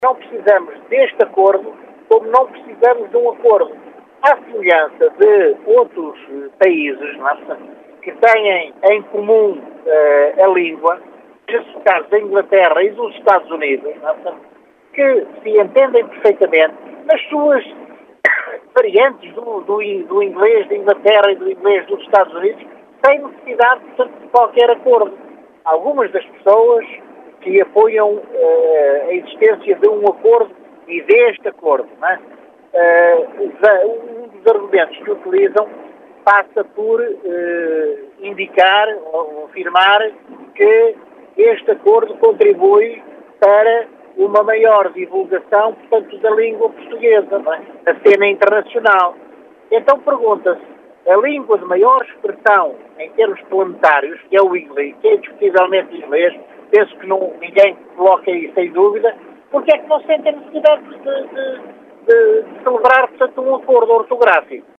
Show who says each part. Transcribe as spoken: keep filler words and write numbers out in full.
Speaker 1: Não precisamos deste acordo, como não precisamos de um acordo. À semelhança de outros países, não é? Que têm em comum uh, a língua, seja o caso da Inglaterra e dos Estados Unidos, não é? Que se entendem perfeitamente nas suas variantes do, do, do inglês da Inglaterra e do inglês dos Estados Unidos, sem necessidade, portanto, de qualquer acordo. Algumas das pessoas que apoiam uh, a existência de um acordo e deste acordo, não é? Uh, um dos argumentos que utilizam passa por uh, indicar ou afirmar que este acordo contribui para uma maior divulgação, portanto, da língua portuguesa, não é? A cena internacional. Então pergunta-se, a língua de maior expressão em termos planetários, que é o inglês, que é indiscutivelmente inglês, penso que não, ninguém coloca aí sem dúvida, porque é que não sentem necessidade de, de, de, de celebrar, portanto, um acordo ortográfico?